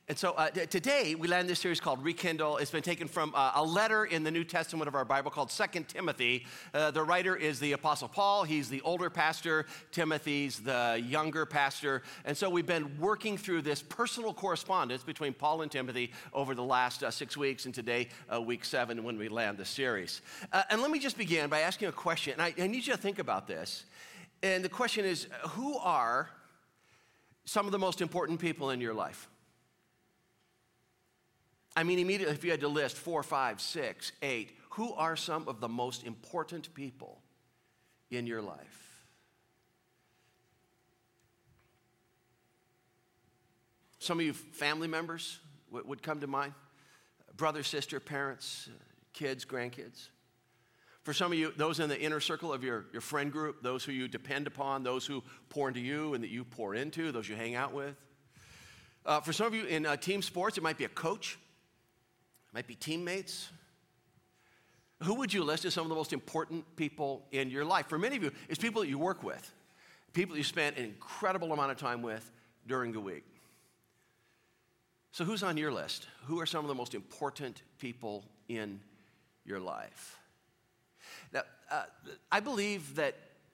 And so today we land this series called Rekindle. It's been taken from a letter in the New Testament of our Bible called 2 Timothy. The writer is the Apostle Paul. He's the older pastor. Timothy's the younger pastor. And so we've been working through this personal correspondence between Paul and Timothy over the last 6 weeks, and today, week 7, when we land the series. And let me just begin by asking a question. And I need you to think about this. And the question is, who are some of the most important people in your life? I mean, immediately, if you had to list 4, 5, 6, 8, who are some of the most important people in your life? Some of you family members would come to mind. Brother, sister, parents, kids, grandkids. For some of you, those in the inner circle of your friend group, those who you depend upon, those who pour into you and that you pour into, those you hang out with. For some of you in team sports, it might be a coach. It might be teammates. Who would you list as some of the most important people in your life? For many of you, it's people that you work with, people that you spend an incredible amount of time with during the week. So who's on your list? Who are some of the most important people in your life? Now, I believe that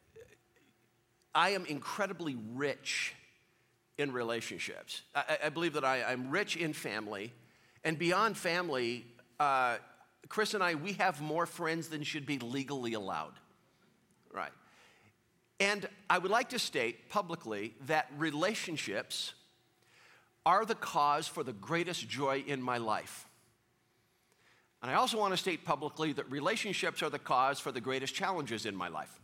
I am incredibly rich in relationships. I believe that I'm rich in family. And beyond family, Chris and I, we have more friends than should be legally allowed, right? And I would like to state publicly that relationships are the cause for the greatest joy in my life. And I also want to state publicly that relationships are the cause for the greatest challenges in my life,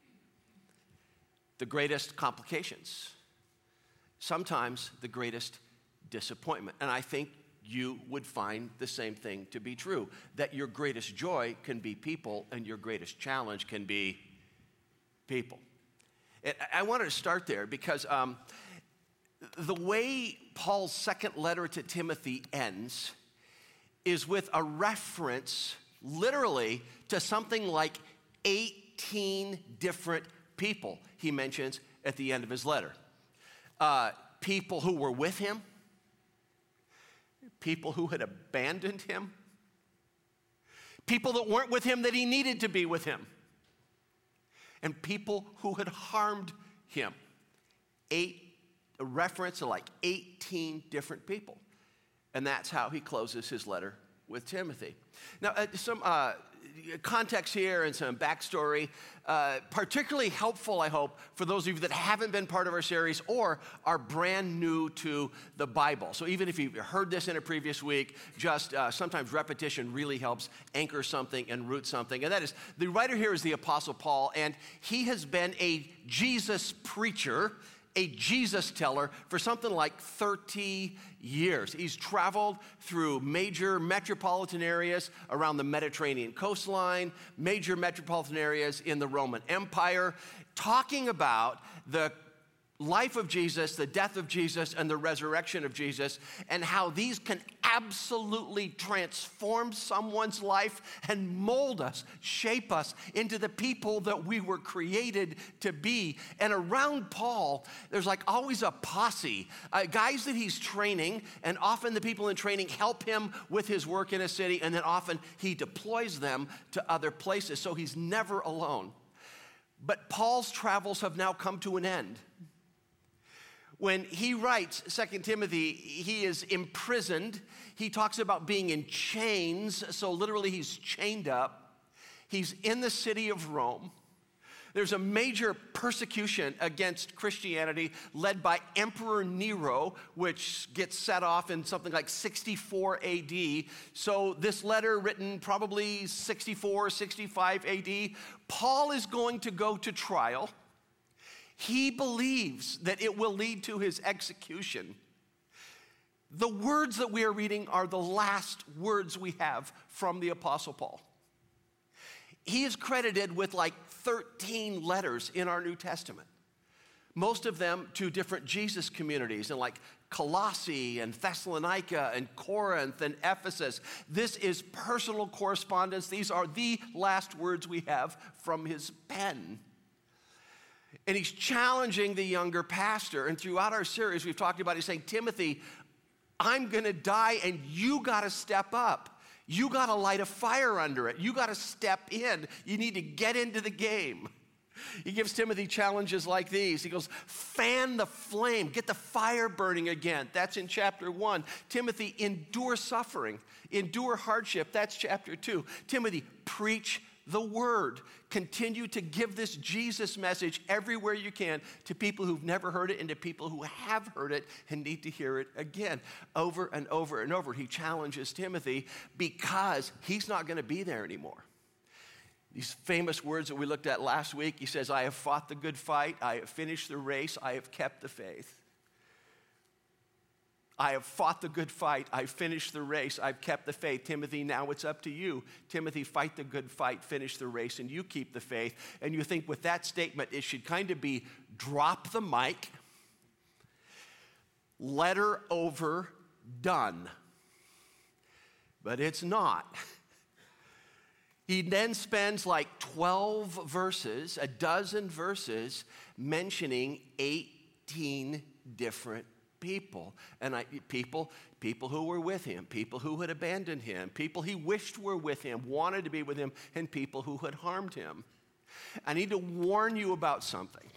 the greatest complications, sometimes the greatest disappointment. And I think you would find the same thing to be true, that your greatest joy can be people and your greatest challenge can be people. And I wanted to start there because the way Paul's second letter to Timothy ends is with a reference literally to something like 18 different people he mentions at the end of his letter. People who were with him, people who had abandoned him, people that weren't with him that he needed to be with him, and people who had harmed him. A reference to like 18 different people. And that's how he closes his letter with Timothy. Now, some context here and some backstory, particularly helpful, I hope, for those of you that haven't been part of our series or are brand new to the Bible. So even if you've heard this in a previous week, just sometimes repetition really helps anchor something and root something. And that is, the writer here is the Apostle Paul, and he has been a Jesus preacher, a Jesus teller for something like 30 years. He's traveled through major metropolitan areas around the Mediterranean coastline, major metropolitan areas in the Roman Empire, talking about the life of Jesus, the death of Jesus, and the resurrection of Jesus, and how these can absolutely transform someone's life and mold us, shape us into the people that we were created to be. And around Paul, there's like always a posse, guys that he's training, and often the people in training help him with his work in a city, and then often he deploys them to other places, so he's never alone. But Paul's travels have now come to an end. When he writes 2 Timothy, he is imprisoned. He talks about being in chains, so literally he's chained up. He's in the city of Rome. There's a major persecution against Christianity led by Emperor Nero, which gets set off in something like 64 AD. So this letter written probably 64, 65 AD, Paul is going to go to trial. He believes that it will lead to his execution. The words that we are reading are the last words we have from the Apostle Paul. He is credited with like 13 letters in our New Testament, most of them to different Jesus communities in like Colossae and Thessalonica and Corinth and Ephesus. This is personal correspondence. These are the last words we have from his pen. And he's challenging the younger pastor. And throughout our series, we've talked about, he's saying, Timothy, I'm going to die, and you got to step up. You got to light a fire under it. You got to step in. You need to get into the game. He gives Timothy challenges like these. He goes, fan the flame, get the fire burning again. That's in chapter 1. Timothy, endure suffering, endure hardship. That's chapter 2. Timothy, preach the word. Continue to give this Jesus message everywhere you can to people who've never heard it and to people who have heard it and need to hear it again. Over and over and over, he challenges Timothy because he's not going to be there anymore. These famous words that we looked at last week, he says, I have fought the good fight, I have finished the race, I have kept the faith. I have fought the good fight, I've finished the race, I've kept the faith. Timothy, now it's up to you. Timothy, fight the good fight, finish the race, and you keep the faith. And you think with that statement, it should kind of be drop the mic, letter over, done. But it's not. He then spends like 12 verses, a dozen verses, mentioning 18 different people. And people who were with him, people who had abandoned him, people he wished were with him, wanted to be with him, and people who had harmed him. I need to warn you about something.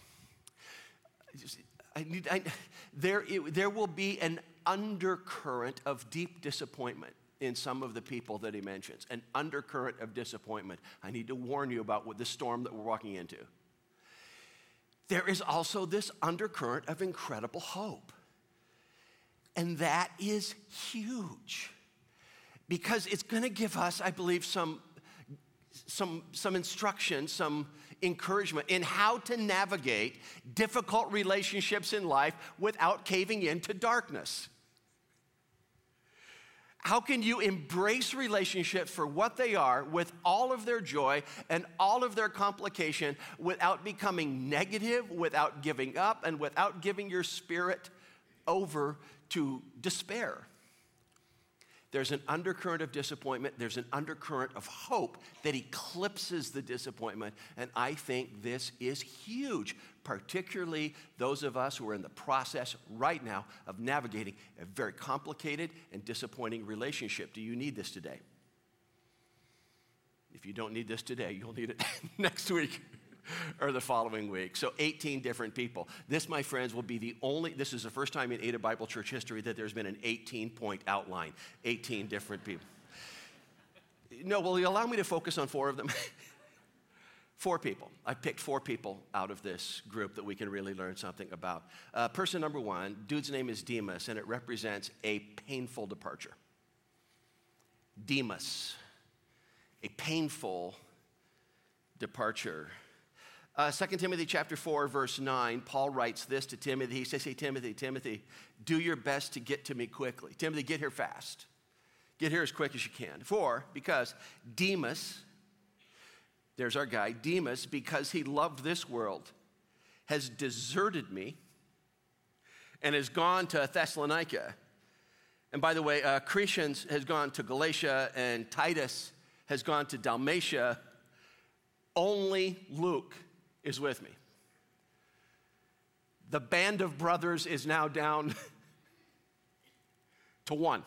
There will be an undercurrent of deep disappointment in some of the people that he mentions, an undercurrent of disappointment. I need to warn you about the storm that we're walking into. There is also this undercurrent of incredible hope. And that is huge because it's going to give us, I believe, some instruction, some encouragement in how to navigate difficult relationships in life without caving into darkness. How can you embrace relationships for what they are with all of their joy and all of their complication without becoming negative, without giving up, and without giving your spirit over to despair? There's an undercurrent of disappointment. There's an undercurrent of hope that eclipses the disappointment. And I think this is huge, particularly those of us who are in the process right now of navigating a very complicated and disappointing relationship. Do you need this today? If you don't need this today, you'll need it next week or the following week. So 18 different people. This, my friends, will be this is the first time in Ada Bible Church history that there's been an 18-point outline. 18 different people. No, will you allow me to focus on 4 of them? 4 people. I picked 4 people out of this group that we can really learn something about. Person number 1, dude's name is Demas, and it represents a painful departure. Demas, a painful departure. 2 Timothy chapter 4, verse 9, Paul writes this to Timothy. He says, hey, Timothy, do your best to get to me quickly. Timothy, get here fast. Get here as quick as you can. Because Demas, there's our guy, Demas, because he loved this world, has deserted me and has gone to Thessalonica. And by the way, Crescens has gone to Galatia and Titus has gone to Dalmatia. Only Luke is with me. The band of brothers is now down to 1.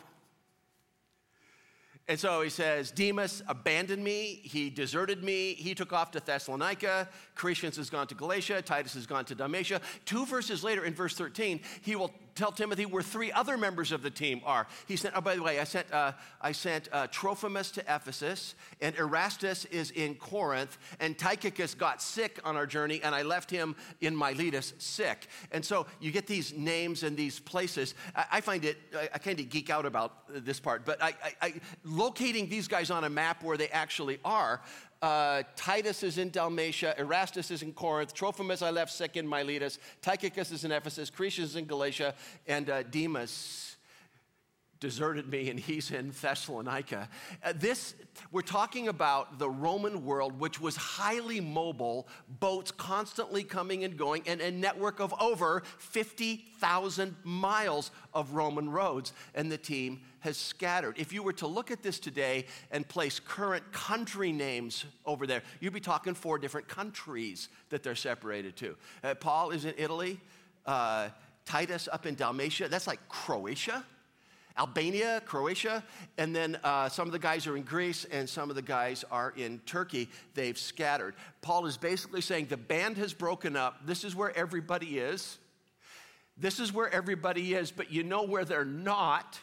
And so he says, Demas abandoned me, he deserted me, he took off to Thessalonica, Crescens has gone to Galatia, Titus has gone to Dalmatia. 2 verses later, in verse 13, he will tell Timothy where 3 other members of the team are. He sent, by the way, I sent Trophimus to Ephesus, and Erastus is in Corinth, and Tychicus got sick on our journey, and I left him in Miletus sick. And so you get these names and these places. I find it, I kind of geek out about this part, but I locating these guys on a map where they actually are. Titus is in Dalmatia, Erastus is in Corinth, Trophimus I left sick in Miletus, Tychicus is in Ephesus, Crescens is in Galatia, and Demas deserted me and he's in Thessalonica. We're talking about the Roman world, which was highly mobile, boats constantly coming and going, and a network of over 50,000 miles of Roman roads, and the team has scattered. If you were to look at this today and place current country names over there, you'd be talking 4 different countries that they're separated to. Paul is in Italy, Titus up in Dalmatia, that's like Croatia. Albania, Croatia, and then some of the guys are in Greece and some of the guys are in Turkey. They've scattered. Paul is basically saying the band has broken up. This is where everybody is. This is where everybody is, but you know where they're not?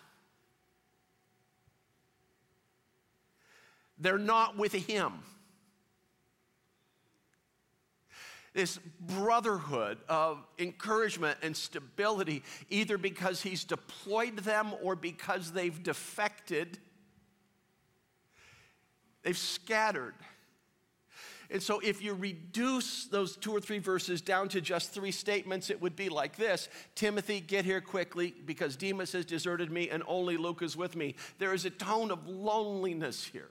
They're not with him. This brotherhood of encouragement and stability, either because he's deployed them or because they've defected, they've scattered. And so if you reduce those 2 or 3 verses down to just 3 statements, it would be like this: Timothy, get here quickly because Demas has deserted me and only Luke is with me. There is a tone of loneliness here.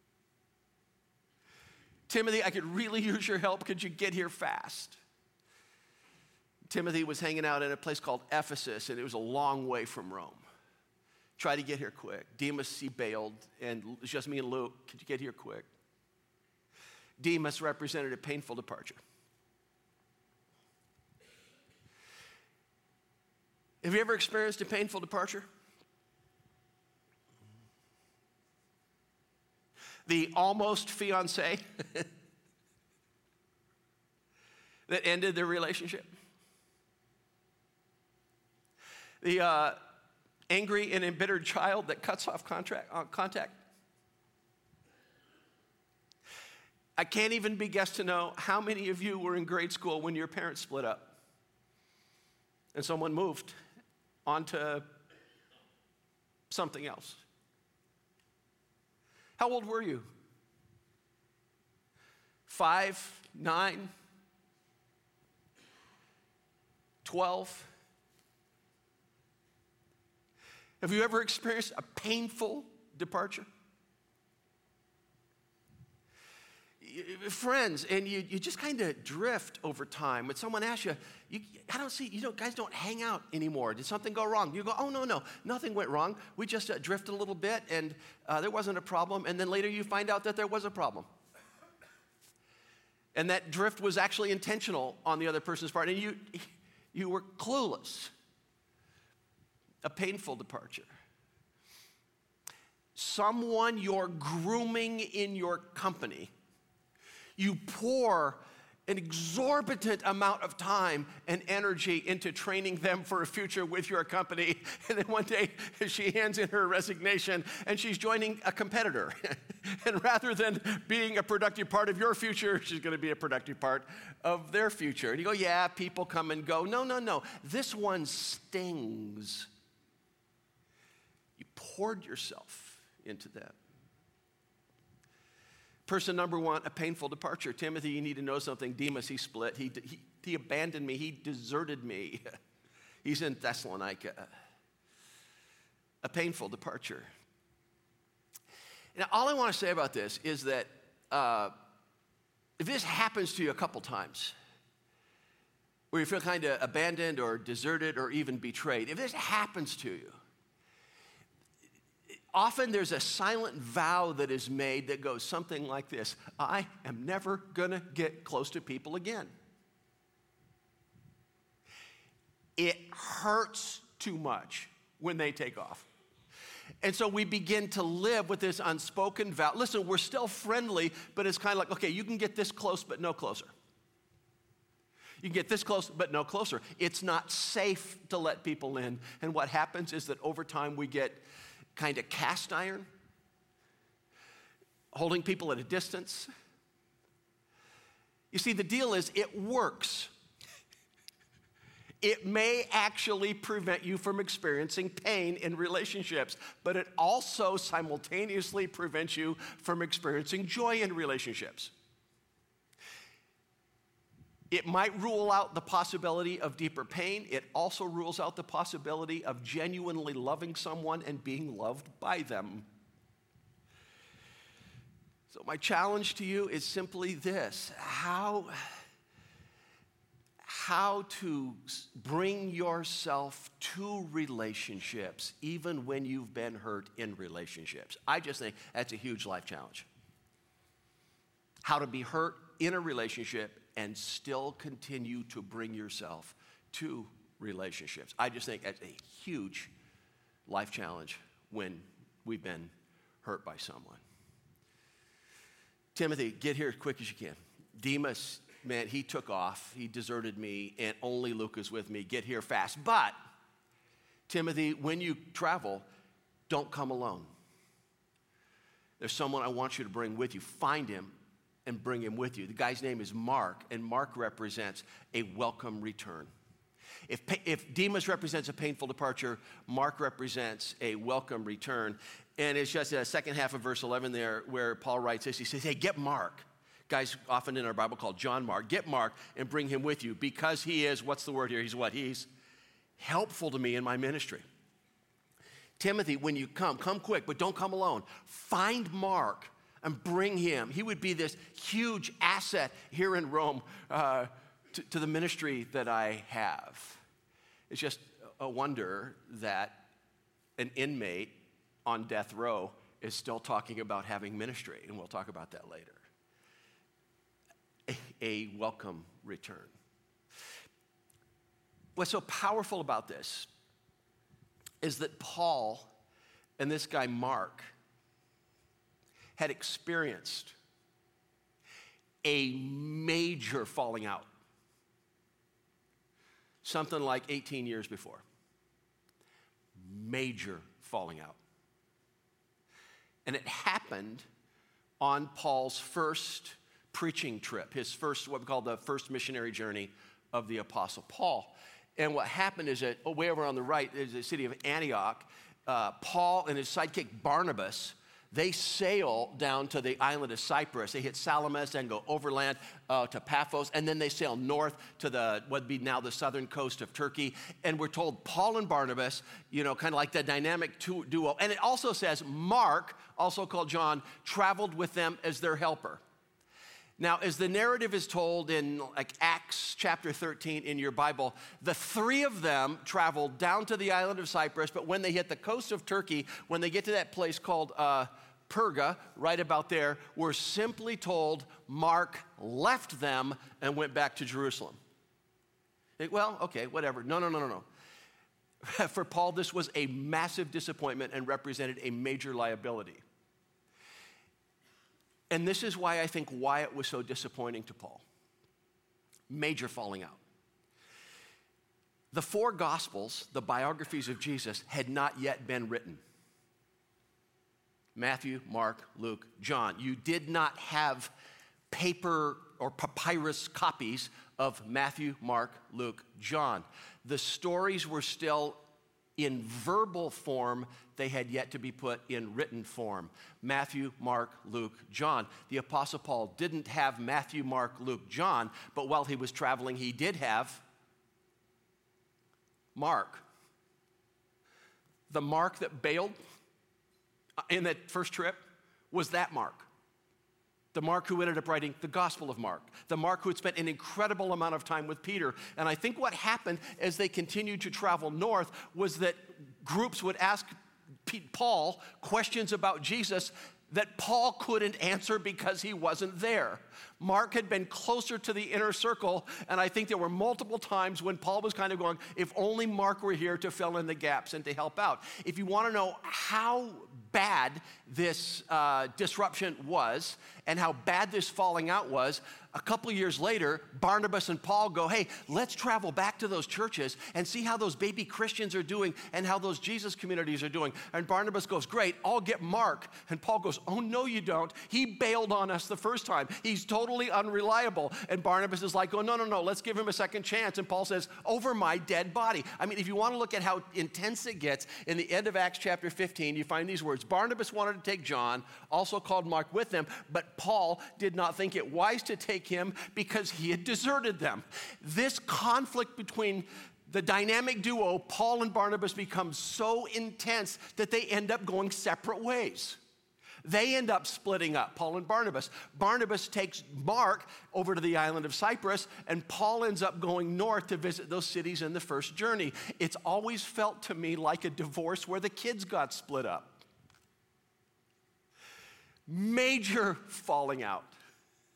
Timothy, I could really use your help. Could you get here fast? Timothy was hanging out in a place called Ephesus, and it was a long way from Rome. Try to get here quick. Demas, he bailed, and it's just me and Luke. Could you get here quick? Demas represented a painful departure. Have you ever experienced a painful departure? The almost fiancé that ended their relationship. The angry and embittered child that cuts off contact. I can't even be guessed to know how many of you were in grade school when your parents split up and someone moved onto something else. How old were you? 5, 9, 12? Have you ever experienced a painful departure? Friends, and you just kind of drift over time. When someone asks you, I don't see, guys don't hang out anymore. Did something go wrong? You go, oh, no, nothing went wrong. We just drifted a little bit, and there wasn't a problem. And then later you find out that there was a problem. And that drift was actually intentional on the other person's part, and you were clueless. A painful departure. Someone you're grooming in your company. You pour an exorbitant amount of time and energy into training them for a future with your company. And then one day she hands in her resignation and she's joining a competitor. And rather than being a productive part of your future, she's going to be a productive part of their future. And you go, yeah, people come and go. No. This one stings. You poured yourself into them. Person number 1, a painful departure. Timothy, you need to know something. Demas, he split. He abandoned me. He deserted me. He's in Thessalonica. A painful departure. Now, all I want to say about this is that if this happens to you a couple times, where you feel kind of abandoned or deserted or even betrayed, if this happens to you, often there's a silent vow that is made that goes something like this: I am never going to get close to people again. It hurts too much when they take off. And so we begin to live with this unspoken vow. Listen, we're still friendly, but it's kind of like, okay, you can get this close, but no closer. You can get this close, but no closer. It's not safe to let people in. And what happens is that over time we get kind of cast iron, holding people at a distance. You see, the deal is it works. It may actually prevent you from experiencing pain in relationships, but it also simultaneously prevents you from experiencing joy in relationships. It might rule out the possibility of deeper pain. It also rules out the possibility of genuinely loving someone and being loved by them. So my challenge to you is simply this: how to bring yourself to relationships even when you've been hurt in relationships. I just think that's a huge life challenge. How to be hurt in a relationship and still continue to bring yourself to relationships. I just think that's a huge life challenge when we've been hurt by someone. Timothy, get here as quick as you can. Demas, man, he took off. He deserted me, and only Luke is with me. Get here fast. But, Timothy, when you travel, don't come alone. There's someone I want you to bring with you. Find him and bring him with you. The guy's name is Mark, and Mark represents a welcome return. If Demas represents a painful departure, Mark represents a welcome return. And it's just the second half of verse 11 there where Paul writes this. He says, hey, get Mark. Guys often in our Bible called John Mark. Get Mark and bring him with you because he is, what's the word here? He's what? He's helpful to me in my ministry. Timothy, when you come quick, but don't come alone. Find Mark and bring him. He would be this huge asset here in Rome to the ministry that I have. It's just a wonder that an inmate on death row is still talking about having ministry, and we'll talk about that later. A welcome return. What's so powerful about this is that Paul and this guy Mark had experienced a major falling out. Something like 18 years before. Major falling out. And it happened on Paul's first preaching trip, his first, what we call the first missionary journey of the Apostle Paul. And what happened is that way over on the right is the city of Antioch. Paul and his sidekick Barnabas, they sail down to the island of Cyprus. They hit Salamis and go overland to Paphos, and then they sail north to what would be now the southern coast of Turkey. And we're told Paul and Barnabas, kind of like the dynamic duo. And it also says Mark, also called John, traveled with them as their helper. Now, as the narrative is told in like Acts chapter 13 in your Bible, the three of them traveled down to the island of Cyprus, but when they hit the coast of Turkey, when they get to that place called Perga, right about there, we're simply told Mark left them and went back to Jerusalem. Well, okay, whatever. No. For Paul, this was a massive disappointment and represented a major liability. And this is why I think it was so disappointing to Paul. Major falling out. The four Gospels, the biographies of Jesus, had not yet been written. Matthew, Mark, Luke, John. You did not have paper or papyrus copies of Matthew, Mark, Luke, John. The stories were still in verbal form. They had yet to be put in written form. Matthew, Mark, Luke, John. The Apostle Paul didn't have Matthew, Mark, Luke, John, but while he was traveling, he did have Mark. The Mark that bailed in that first trip was that Mark. The Mark who ended up writing the Gospel of Mark. The Mark who had spent an incredible amount of time with Peter. And I think what happened as they continued to travel north was that groups would ask Paul questions about Jesus that Paul couldn't answer because he wasn't there. Mark had been closer to the inner circle, and I think there were multiple times when Paul was kind of going, if only Mark were here to fill in the gaps and to help out. If you want to know how bad this disruption was and how bad this falling out was, a couple of years later, Barnabas and Paul go, hey, let's travel back to those churches and see how those baby Christians are doing and how those Jesus communities are doing. And Barnabas goes, great, I'll get Mark. And Paul goes, oh, no, you don't. He bailed on us the first time. He's totally unreliable. And Barnabas is like, oh, no, let's give him a second chance. And Paul says, over my dead body. I mean, if you want to look at how intense it gets, in the end of Acts chapter 15, you find these words. Barnabas wanted to take John, also called Mark, with them, but Paul did not think it wise to take him because he had deserted them. This conflict between the dynamic duo, Paul and Barnabas, becomes so intense that they end up going separate ways. They end up splitting up, Paul and Barnabas. Barnabas takes Mark over to the island of Cyprus, and Paul ends up going north to visit those cities in the first journey. It's always felt to me like a divorce where the kids got split up. Major falling out.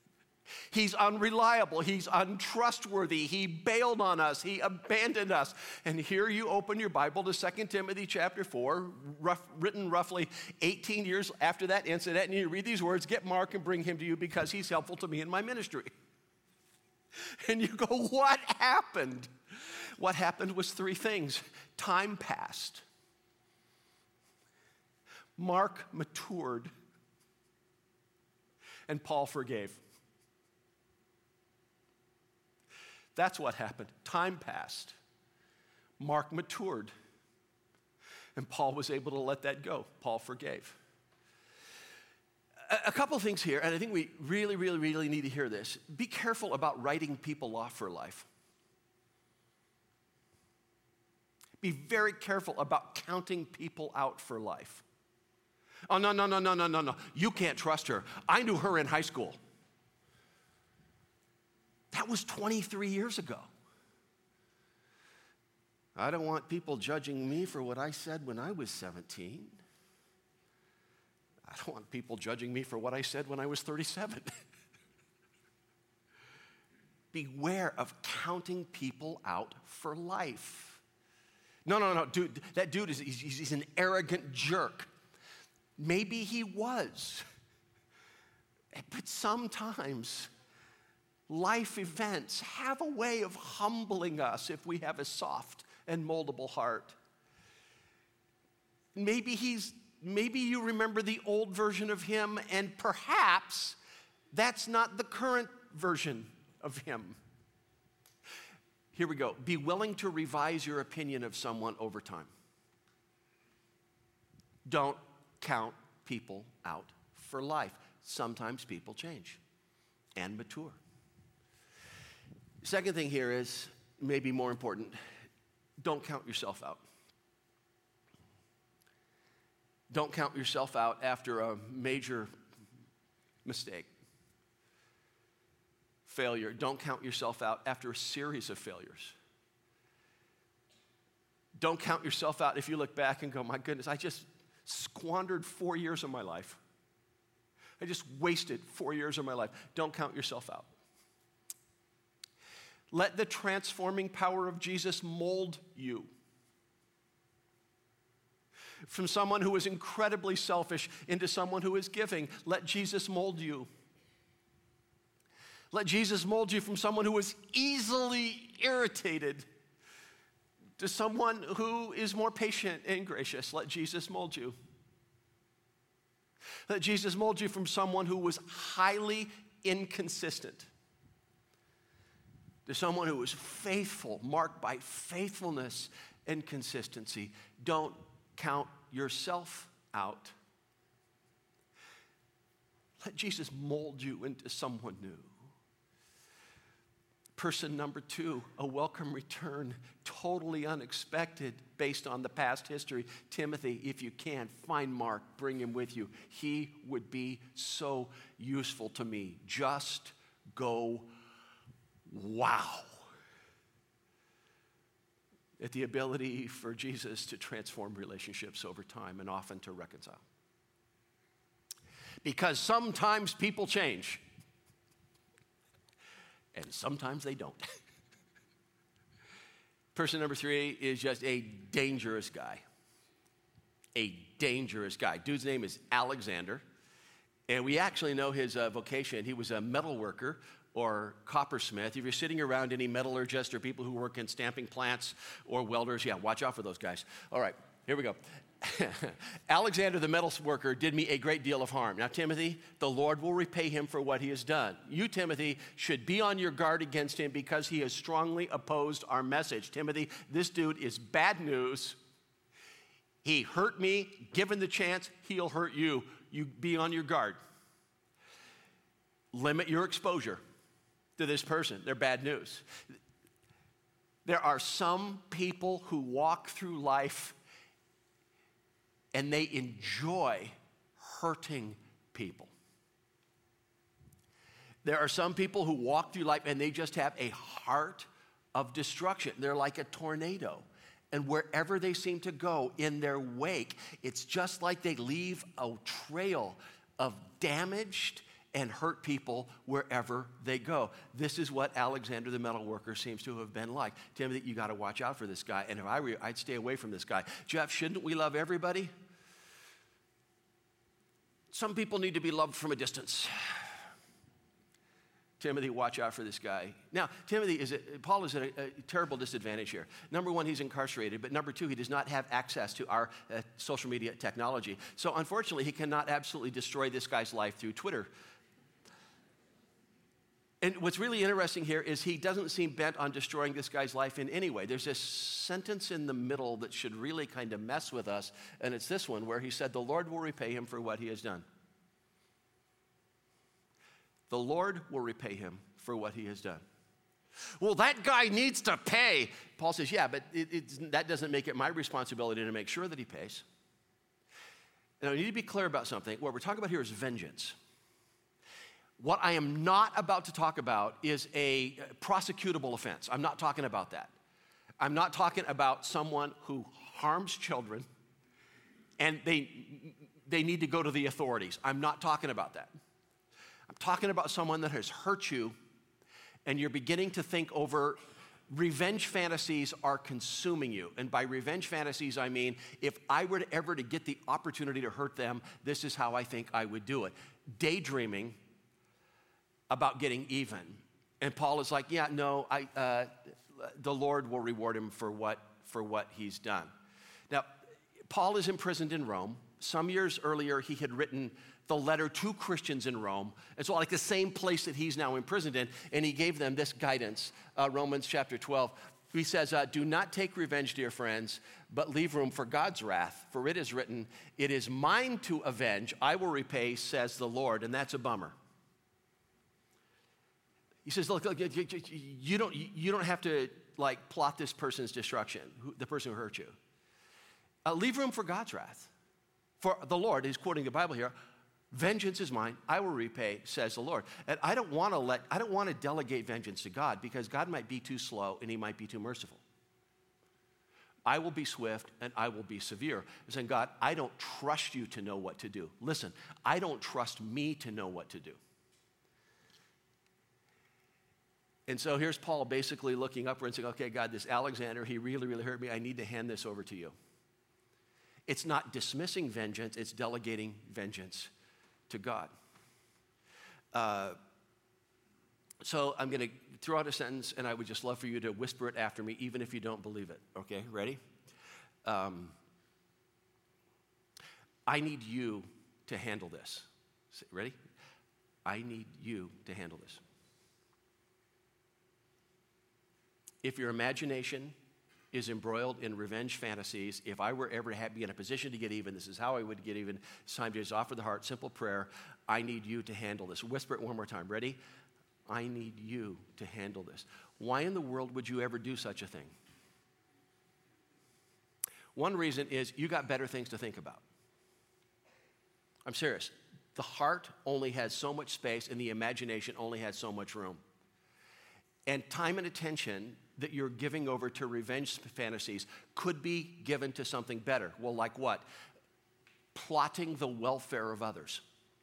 He's unreliable. He's untrustworthy. He bailed on us. He abandoned us. And here you open your Bible to 2 Timothy chapter 4, written roughly 18 years after that incident, and you read these words, "Get Mark and bring him to you because he's helpful to me in my ministry." And you go, what happened? What happened was three things. Time passed. Mark matured. And Paul forgave. That's what happened. Time passed. Mark matured. And Paul was able to let that go. Paul forgave. A couple things here, and I think we really, really, really need to hear this. Be careful about writing people off for life. Be very careful about counting people out for life. Oh, no. You can't trust her. I knew her in high school. That was 23 years ago. I don't want people judging me for what I said when I was 17. I don't want people judging me for what I said when I was 37. Beware of counting people out for life. No, dude, that dude he's an arrogant jerk. Maybe he was. But sometimes life events have a way of humbling us if we have a soft and moldable heart. Maybe you remember the old version of him, and perhaps that's not the current version of him. Here we go. Be willing to revise your opinion of someone over time. Don't count people out for life. Sometimes people change and mature. Second thing here is maybe more important. Don't count yourself out. Don't count yourself out after a major mistake, failure. Don't count yourself out after a series of failures. Don't count yourself out if you look back and go, my goodness, I just squandered 4 years of my life. I just wasted 4 years of my life. Don't count yourself out. Let the transforming power of Jesus mold you. From someone who is incredibly selfish into someone who is giving, let Jesus mold you. Let Jesus mold you from someone who is easily irritated to someone who is more patient and gracious. Let Jesus mold you. Let Jesus mold you from someone who was highly inconsistent to someone who was faithful, marked by faithfulness and consistency. Don't count yourself out. Let Jesus mold you into someone new. Person number 2, a welcome return, totally unexpected based on the past history. Timothy, if you can, find Mark, bring him with you. He would be so useful to me. Just go, wow, at the ability for Jesus to transform relationships over time and often to reconcile. Because sometimes people change. And sometimes they don't. Person number 3 is just a dangerous guy. A dangerous guy. Dude's name is Alexander. And we actually know his vocation. He was a metal worker or coppersmith. If you're sitting around any metallurgists or people who work in stamping plants or welders, yeah, watch out for those guys. All right, here we go. Alexander the metal worker did me a great deal of harm. Now, Timothy, the Lord will repay him for what he has done. You, Timothy, should be on your guard against him because he has strongly opposed our message. Timothy, this dude is bad news. He hurt me. Given the chance, he'll hurt you. You be on your guard. Limit your exposure to this person. They're bad news. There are some people who walk through life and they enjoy hurting people. There are some people who walk through life and they just have a heart of destruction. They're like a tornado. And wherever they seem to go in their wake, it's just like they leave a trail of damaged and hurt people wherever they go. This is what Alexander the metal worker seems to have been like. Timothy, you got to watch out for this guy. And if I were you, I'd stay away from this guy. Jeff, shouldn't we love everybody? Some people need to be loved from a distance. Timothy, watch out for this guy. Now, Paul is at a terrible disadvantage here. Number one, he's incarcerated, but number two, he does not have access to our social media technology. So unfortunately, he cannot absolutely destroy this guy's life through Twitter. And what's really interesting here is he doesn't seem bent on destroying this guy's life in any way. There's this sentence in the middle that should really kind of mess with us, and it's this one where he said, the Lord will repay him for what he has done. The Lord will repay him for what he has done. Well, that guy needs to pay. Paul says, yeah, but that doesn't make it my responsibility to make sure that he pays. Now, I need to be clear about something. What we're talking about here is vengeance. What I am not about to talk about is a prosecutable offense. I'm not talking about that. I'm not talking about someone who harms children and they need to go to the authorities. I'm not talking about that. I'm talking about someone that has hurt you and you're beginning to think over revenge fantasies are consuming you. And by revenge fantasies, I mean, if I were to ever to get the opportunity to hurt them, this is how I think I would do it. Daydreaming about getting even. And Paul is like, yeah, no, the Lord will reward him for what he's done. Now, Paul is imprisoned in Rome. Some years earlier, he had written the letter to Christians in Rome. And so like the same place that he's now imprisoned in, and he gave them this guidance, Romans chapter 12. He says, do not take revenge, dear friends, but leave room for God's wrath. For it is written, it is mine to avenge, I will repay, says the Lord. And that's a bummer. He says, look, you don't have to like plot this person's destruction, the person who hurt you. Leave room for God's wrath. For the Lord, he's quoting the Bible here, vengeance is mine, I will repay, says the Lord. And I don't want to delegate vengeance to God because God might be too slow and he might be too merciful. I will be swift and I will be severe. I'm saying, God, I don't trust you to know what to do. Listen, I don't trust me to know what to do. And so here's Paul basically looking upward and saying, okay, God, this Alexander, he really, really hurt me. I need to hand this over to you. It's not dismissing vengeance, it's delegating vengeance to God. So I'm going to throw out a sentence, and I would just love for you to whisper it after me, even if you don't believe it. Okay, ready? I need you to handle this. Ready? I need you to handle this. If your imagination is embroiled in revenge fantasies, if I were ever to be in a position to get even, this is how I would get even. It's time to just offer the heart, simple prayer. I need you to handle this. Whisper it one more time. Ready? I need you to handle this. Why in the world would you ever do such a thing? One reason is you got better things to think about. I'm serious. The heart only has so much space and the imagination only has so much room. And time and attention that you're giving over to revenge fantasies could be given to something better. Well, like what? Plotting the welfare of others.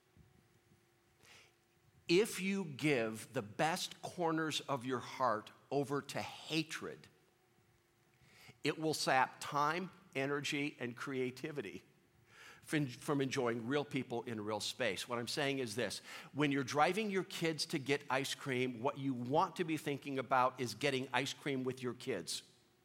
If you give the best corners of your heart over to hatred, it will sap time, energy, and creativity from enjoying real people in real space. What I'm saying is this: when you're driving your kids to get ice cream, what you want to be thinking about is getting ice cream with your kids,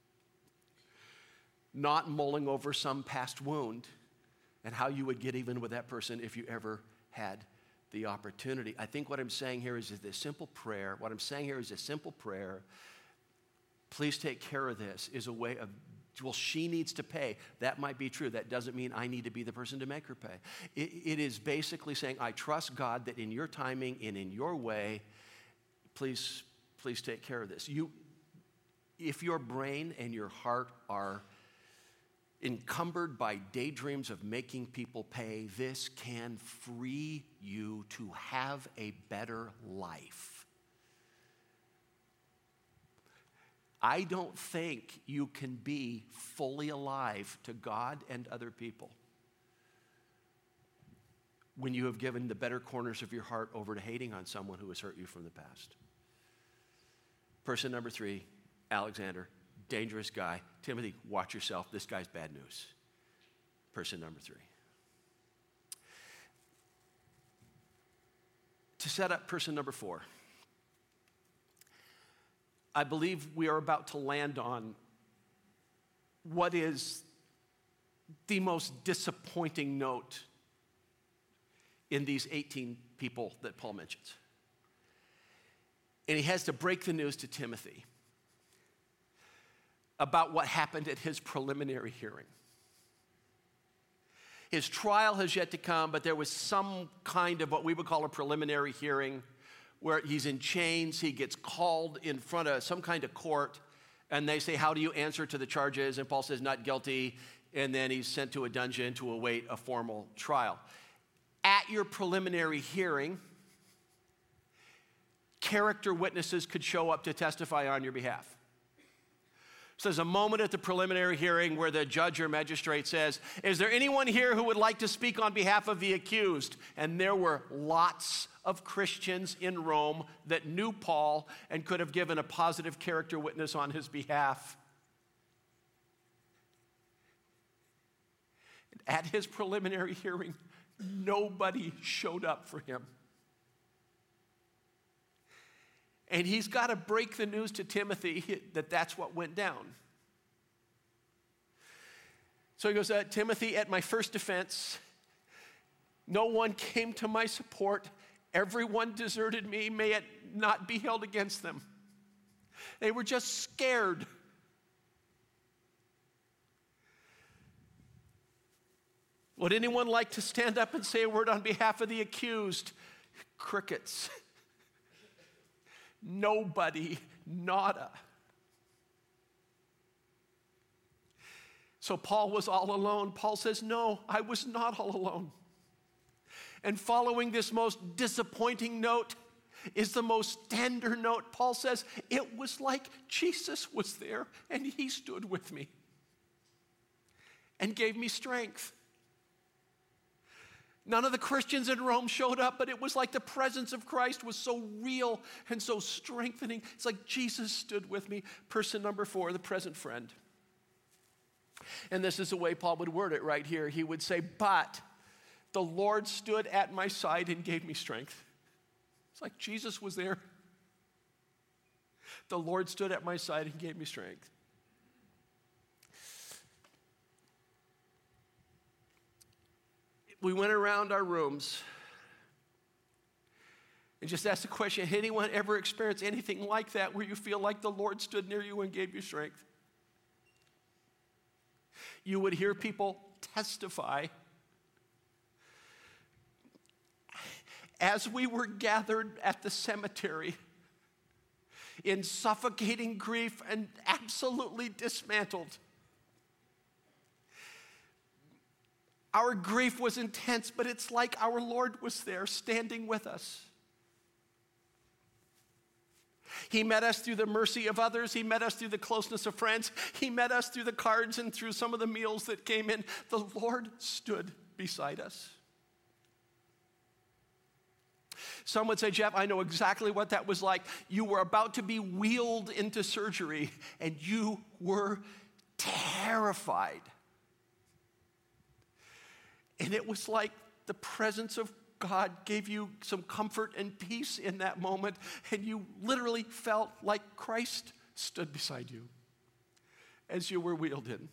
not mulling over some past wound and how you would get even with that person if you ever had the opportunity. I think what I'm saying here is this simple prayer. What I'm saying here is a simple prayer. Please take care of this is a way of, well, she needs to pay. That might be true. That doesn't mean I need to be the person to make her pay. It is basically saying, I trust God that in your timing and in your way, please take care of this. If your brain and your heart are encumbered by daydreams of making people pay, this can free you to have a better life. I don't think you can be fully alive to God and other people when you have given the better corners of your heart over to hating on someone who has hurt you from the past. Person number 3, Alexander, dangerous guy. Timothy, watch yourself. This guy's bad news. Person number 3. To set up person number 4, I believe we are about to land on what is the most disappointing note in these 18 people that Paul mentions. And he has to break the news to Timothy about what happened at his preliminary hearing. His trial has yet to come, but there was some kind of what we would call a preliminary hearing where he's in chains, he gets called in front of some kind of court, and they say, how do you answer to the charges? And Paul says, not guilty, and then he's sent to a dungeon to await a formal trial. At your preliminary hearing, character witnesses could show up to testify on your behalf. So there's a moment at the preliminary hearing where the judge or magistrate says, is there anyone here who would like to speak on behalf of the accused? And there were lots of Christians in Rome that knew Paul and could have given a positive character witness on his behalf. At his preliminary hearing, nobody showed up for him. And he's got to break the news to Timothy that that's what went down. So he goes, Timothy, at my first defense, no one came to my support. Everyone deserted me. May it not be held against them. They were just scared. Would anyone like to stand up and say a word on behalf of the accused? Crickets. Nobody, nada. So Paul was all alone. Paul says, no, I was not all alone. And following this most disappointing note is the most tender note. Paul says, it was like Jesus was there and he stood with me and gave me strength. None of the Christians in Rome showed up, but it was like the presence of Christ was so real and so strengthening. It's like Jesus stood with me. Person number 4, the present friend. And this is the way Paul would word it right here. He would say, but the Lord stood at my side and gave me strength. It's like Jesus was there. The Lord stood at my side and gave me strength. We went around our rooms and just asked the question, had anyone ever experienced anything like that where you feel like the Lord stood near you and gave you strength? You would hear people testify. As we were gathered at the cemetery in suffocating grief and absolutely dismantled, our grief was intense, but it's like our Lord was there standing with us. He met us through the mercy of others. He met us through the closeness of friends. He met us through the cards and through some of the meals that came in. The Lord stood beside us. Some would say, Jeff, I know exactly what that was like. You were about to be wheeled into surgery, and you were terrified. And it was like the presence of God gave you some comfort and peace in that moment, and you literally felt like Christ stood beside you as you were wheeled in.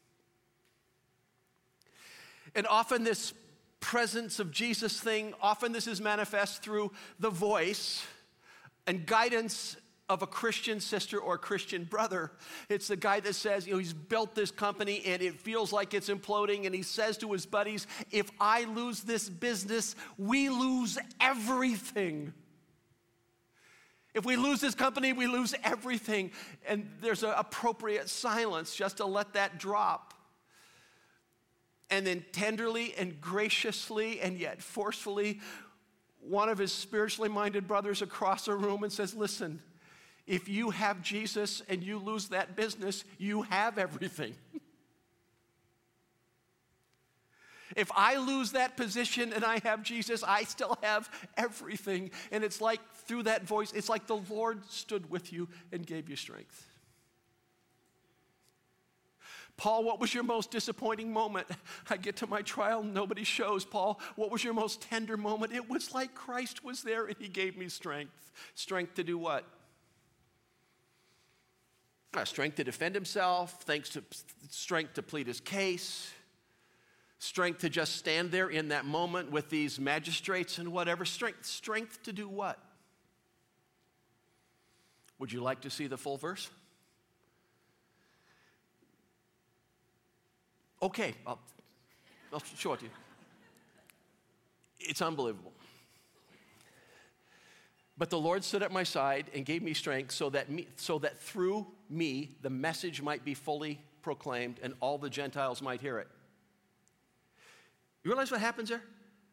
And often this presence of Jesus thing, often this is manifest through the voice and guidance of a Christian sister or Christian brother. It's the guy that says, he's built this company and it feels like it's imploding, and he says to his buddies, if I lose this business, we lose everything. If we lose this company, we lose everything. And there's an appropriate silence just to let that drop. And then tenderly and graciously and yet forcefully, one of his spiritually minded brothers across the room and says, listen, if you have Jesus and you lose that business, you have everything. If I lose that position and I have Jesus, I still have everything. And it's like through that voice, it's like the Lord stood with you and gave you strength. Paul, what was your most disappointing moment? I get to my trial, nobody shows. Paul, what was your most tender moment? It was like Christ was there and he gave me strength. Strength to do what? Strength to defend himself, strength to plead his case, strength to just stand there in that moment with these magistrates and whatever. Strength to do what? Would you like to see the full verse? Okay, I'll show it to you. It's unbelievable. But the Lord stood at my side and gave me strength so that through me the message might be fully proclaimed and all the Gentiles might hear it. You realize what happens there?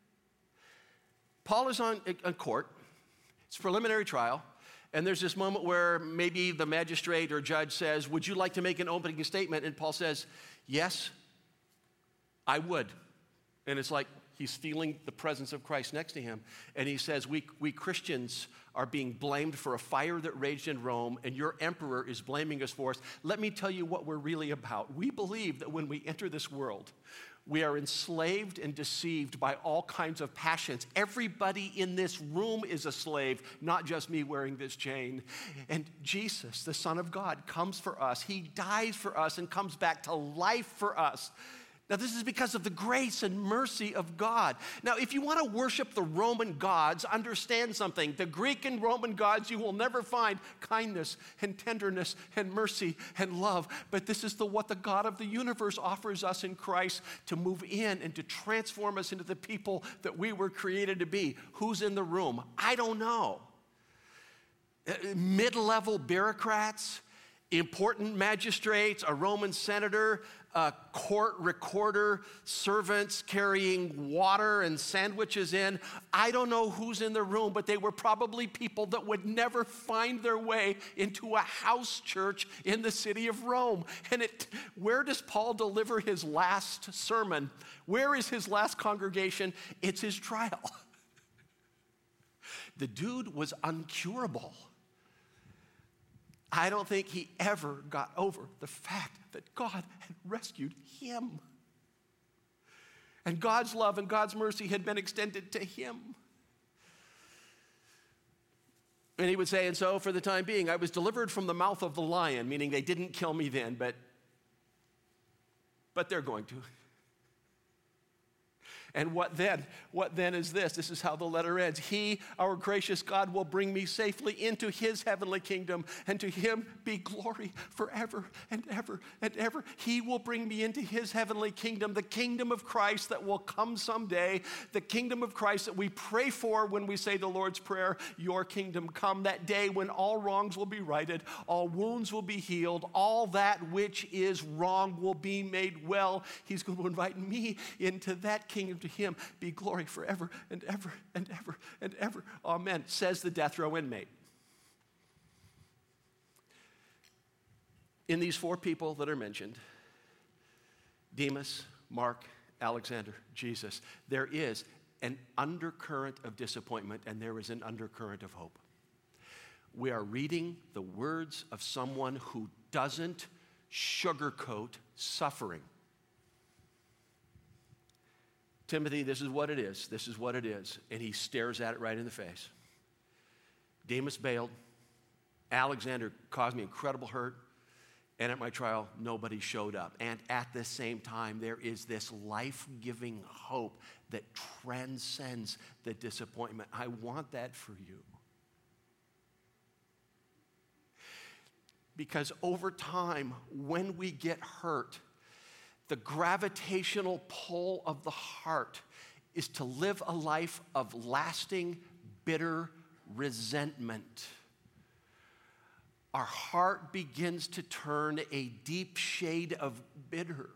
Paul is on court. It's a preliminary trial. And there's this moment where maybe the magistrate or judge says, would you like to make an opening statement? And Paul says, yes, I would. And it's like he's feeling the presence of Christ next to him. And he says, we Christians are being blamed for a fire that raged in Rome, and your emperor is blaming us for us. Let me tell you what we're really about. We believe that when we enter this world, we are enslaved and deceived by all kinds of passions. Everybody in this room is a slave, not just me wearing this chain. And Jesus, the Son of God, comes for us. He dies for us and comes back to life for us. Now, this is because of the grace and mercy of God. Now, if you want to worship the Roman gods, understand something. The Greek and Roman gods, you will never find kindness and tenderness and mercy and love. But this is what the God of the universe offers us in Christ to move in and to transform us into the people that we were created to be. Who's in the room? I don't know. Mid-level bureaucrats, important magistrates, a Roman senator, a court recorder, servants carrying water and sandwiches in. I don't know who's in the room, but they were probably people that would never find their way into a house church in the city of Rome. And where does Paul deliver his last sermon? Where is his last congregation? It's his trial. The dude was uncurable. I don't think he ever got over the fact that God had rescued him. And God's love and God's mercy had been extended to him. And he would say, and so for the time being, I was delivered from the mouth of the lion, meaning they didn't kill me then, but they're going to. And what then? What then is this? This is how the letter ends. He, our gracious God, will bring me safely into his heavenly kingdom, and to him be glory forever and ever and ever. He will bring me into his heavenly kingdom, the kingdom of Christ that will come someday, the kingdom of Christ that we pray for when we say the Lord's Prayer, your kingdom come, that day when all wrongs will be righted, all wounds will be healed, all that which is wrong will be made well. He's going to invite me into that kingdom. To him be glory forever and ever and ever and ever. Amen, says the death row inmate. In these four people that are mentioned, Demas, Mark, Alexander, Jesus, there is an undercurrent of disappointment and there is an undercurrent of hope. We are reading the words of someone who doesn't sugarcoat suffering. Timothy, this is what it is. This is what it is. And he stares at it right in the face. Demas bailed. Alexander caused me incredible hurt. And at my trial, nobody showed up. And at the same time, there is this life-giving hope that transcends the disappointment. I want that for you. Because over time, when we get hurt, the gravitational pull of the heart is to live a life of lasting, bitter resentment. Our heart begins to turn a deep shade of bitter.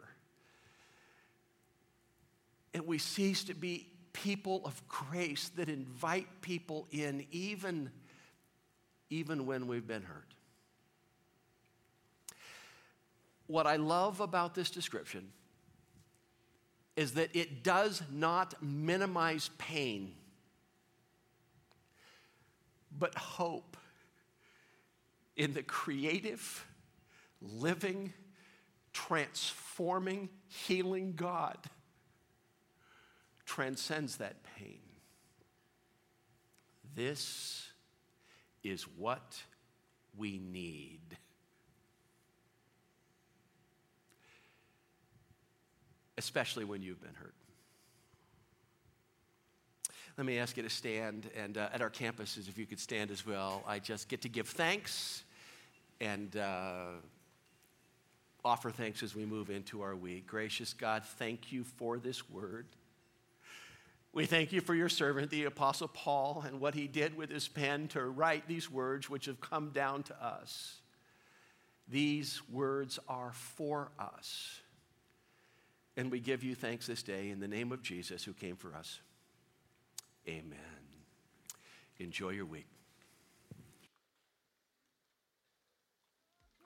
And we cease to be people of grace that invite people in even when we've been hurt. What I love about this description is that it does not minimize pain, but hope in the creative, living, transforming, healing God transcends that pain. This is what we need. Especially when you've been hurt. Let me ask you to stand, and at our campuses, if you could stand as well. I just get to give thanks and offer thanks as we move into our week. Gracious God, thank you for this word. We thank you for your servant, the Apostle Paul, and what he did with his pen to write these words which have come down to us. These words are for us. And we give you thanks this day in the name of Jesus who came for us. Amen. Enjoy your week.